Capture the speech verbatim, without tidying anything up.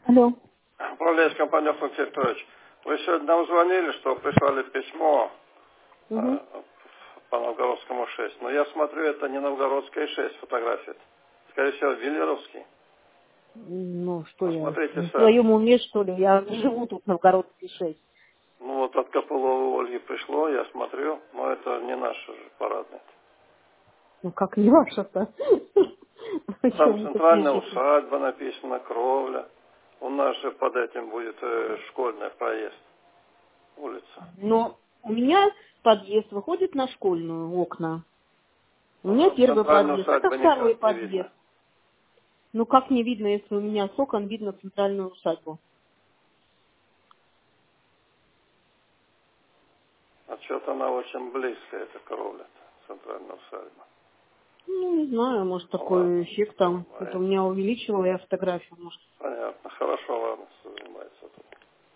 Алло. Управляющая компания Александр Петрович, вы сегодня нам звонили, что прислали письмо Угу. э, по Новгородскому шесть. Но я смотрю, это не Новгородская шесть фотография. Скорее всего, Виллеровский. Ну, что я, Посмотрите не в сами. своем уме, что ли? Я живу тут на Новгородской шесть. Ну вот от Копыловой Ольги пришло, я смотрю, но это не наша же парадная. Ну, как не ваша-то? Вы Там чем тут центральная пишете? усадьба написана, кровля. У нас же под этим будет э, школьный проезд, улица. Но у меня подъезд выходит на школьную окна. У меня Ага, первый центральную подъезд, это усадьбу второй никак не подъезд. видно. Ну, как не видно, если у меня с окон видно центральную усадьбу? А что-то она очень близко, эта кровля, центральная усадьба. Ну, не знаю, может, Ну такой ладно, эффект там. Это у занимается. меня увеличивало я фотографию, может. Понятно. Хорошо, ладно, что занимается тут.